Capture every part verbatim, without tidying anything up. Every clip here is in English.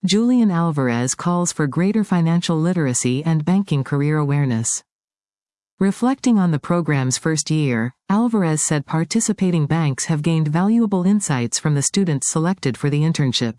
Julian Alvarez calls for greater financial literacy and banking career awareness. Reflecting on the program's first year, Alvarez said participating banks have gained valuable insights from the students selected for the internships.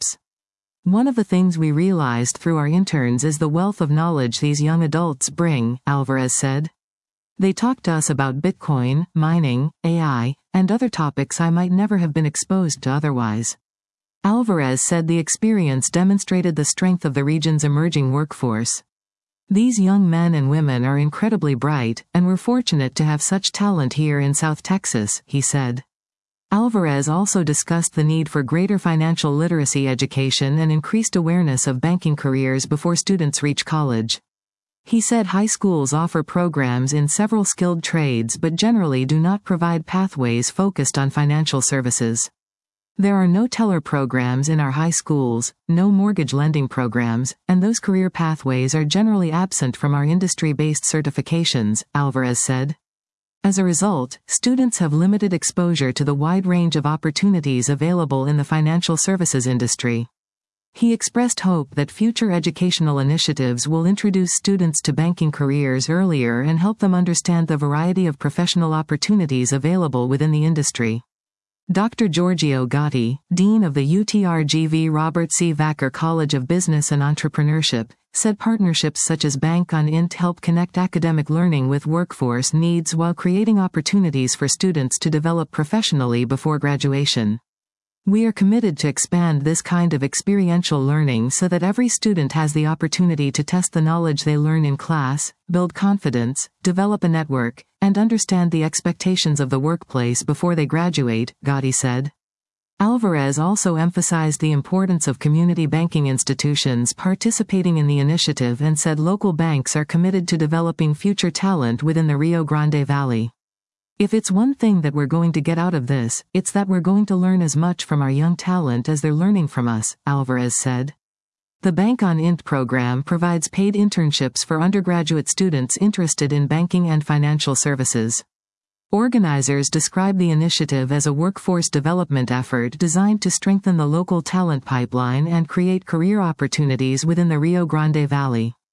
One of the things we realized through our interns is the wealth of knowledge these young adults bring, Alvarez said. They talked to us about Bitcoin, mining, A I, and other topics I might never have been exposed to otherwise. Alvarez said the experience demonstrated the strength of the region's emerging workforce. These young men and women are incredibly bright, and we're fortunate to have such talent here in South Texas, he said. Alvarez also discussed the need for greater financial literacy education and increased awareness of banking careers before students reach college. He said high schools offer programs in several skilled trades but generally do not provide pathways focused on financial services. There are no teller programs in our high schools, no mortgage lending programs, and those career pathways are generally absent from our industry-based certifications, Alvarez said. As a result, students have limited exposure to the wide range of opportunities available in the financial services industry. He expressed hope that future educational initiatives will introduce students to banking careers earlier and help them understand the variety of professional opportunities available within the industry. Doctor Giorgio Gotti, Dean of the U T R G V Robert C. Vacker College of Business and Entrepreneurship, said partnerships such as Bank on I N T help connect academic learning with workforce needs while creating opportunities for students to develop professionally before graduation. We are committed to expand this kind of experiential learning so that every student has the opportunity to test the knowledge they learn in class, build confidence, develop a network, and understand the expectations of the workplace before they graduate, Gotti said. Alvarez also emphasized the importance of community banking institutions participating in the initiative and said local banks are committed to developing future talent within the Rio Grande Valley. If it's one thing that we're going to get out of this, it's that we're going to learn as much from our young talent as they're learning from us, Alvarez said. The Bank on I N T program provides paid internships for undergraduate students interested in banking and financial services. Organizers describe the initiative as a workforce development effort designed to strengthen the local talent pipeline and create career opportunities within the Rio Grande Valley.